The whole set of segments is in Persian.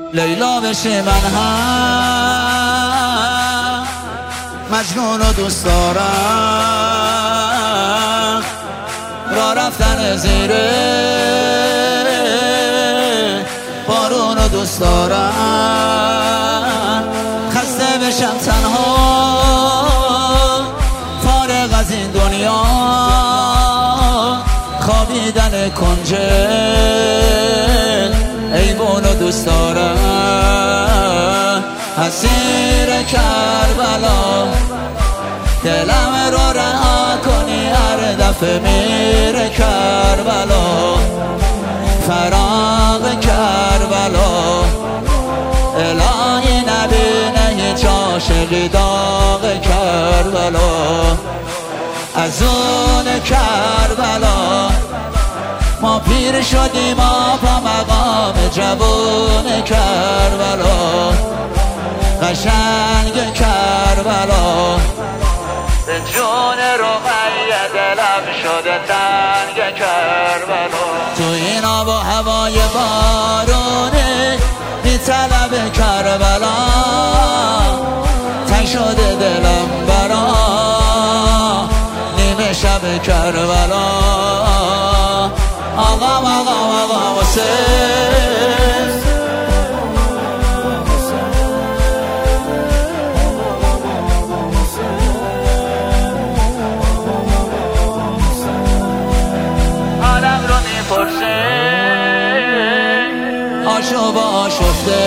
لیلا بشه من هم مجنون و دوست دارم، را رفتن زیره بارون و دوست دارم. خسته بشم تنها فارغ از این دنیا، خوابیدن کنجه ایوون و دوست دارم. اسیر کربلا دلم رو رها کنی، هر دفعه میره کربلا، فراق کربلا. الهی نبینه هیچ عاشقی داغ کربلا. از اون کربلا ما پیر شدیم، ما با مقام جوون کربلا. قشنگ کربلا به جون رقیه دلم شده تنگ کربلا. تو این آب و هوای بارونه بی طلب کربلا، تنگ شده دلم برا نیمه شب کربلا. آقا حسین آدم رو میپرسه عاشق با آشفته،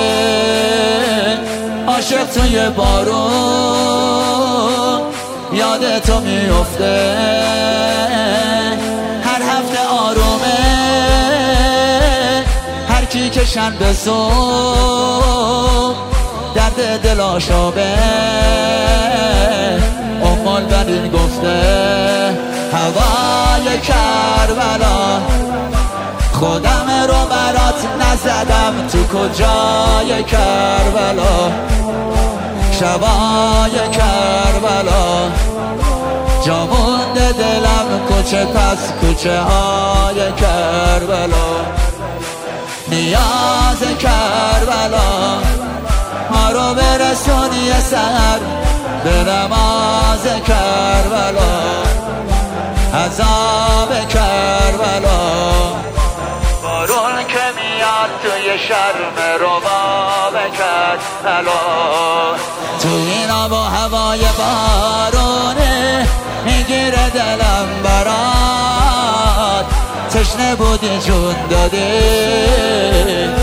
عاشق توی بارون یاد تو میفته. هر هفته آرومه هر کی که شنبه صبح درد دل آشابه. البنین گفته هوای کربلا، خودم رو برات نزدم تو کجای کربلا. شبای کربلا جا مونده دلم کوچه پس کوچه های کربلا. نیاز کربلا ما رو برسونی سحر به نماز کربلا. عذاب کربلا بارون که میاد توی شرم رباب کربلا. تو این آب و هوای بارونه میگیره دلم برات، تشنه بودی جون دادی